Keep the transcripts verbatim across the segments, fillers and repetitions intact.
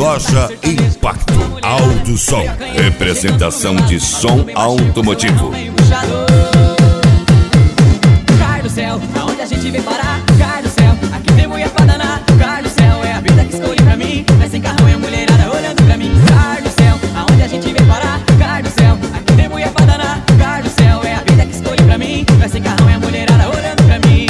Loja Impacto Alto Som, representação de som automotivo. Cai do céu, aonde a gente veio parar? Cai do céu, aqui tem mulher pra danar. Cai do céu, é a vida que escolhi pra mim. Vai sem carrão e a mulherada olhando pra mim. Cai do céu, aonde a gente veio parar? Cai do céu, aqui tem mulher pra danar. Cai do céu, é a vida que escolhi pra mim. Vai sem carrão e a mulherada olhando pra mim.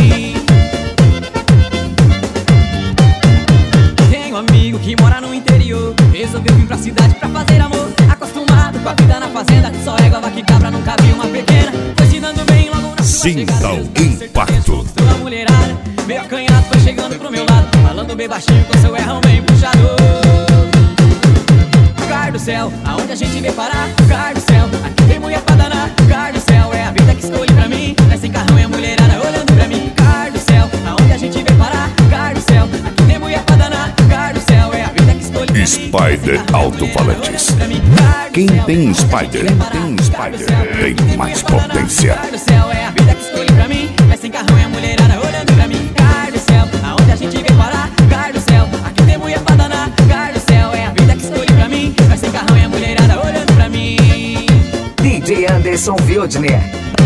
Tenho um amigo que mora no interior, resolveu vir pra cidade pra fazer amor. Acostumado com a vida na fazenda, só égua, vaca e cabra, nunca vi uma pequena. Foi se dando bem logo na sua Sinta chegada. o impacto. A mulherada meio acanhado foi chegando pro meu lado, falando bem baixinho com seu errão bem puxador. Cai do céu, aonde a gente veio parar? Cai do céu, aqui tem mulher pra danar. Cai do céu, é a vida que escolhi pra mim. Vai sem carrão e a mulherada olhando pra mim. Cai do céu, aonde a gente veio parar? Cai do céu, aqui tem mulher pra danar. Cai do céu, é a vida que escolhi pra mim. Spider Alto-Falantes. Quem tem Spider, tem Spider, tem mais potência. Cai do céu, é a vida que escolhi pra mim. Vai sem carrão e a mulherada olhando pra mim. Cai do céu, aonde a gente veio parar? Cai do céu, aqui tem mulher pra danar. Cai do céu, é a vida que escolhi pra mim. Vai sem carrão e a mulherada olhando pra mim. D J Anderson Wildner.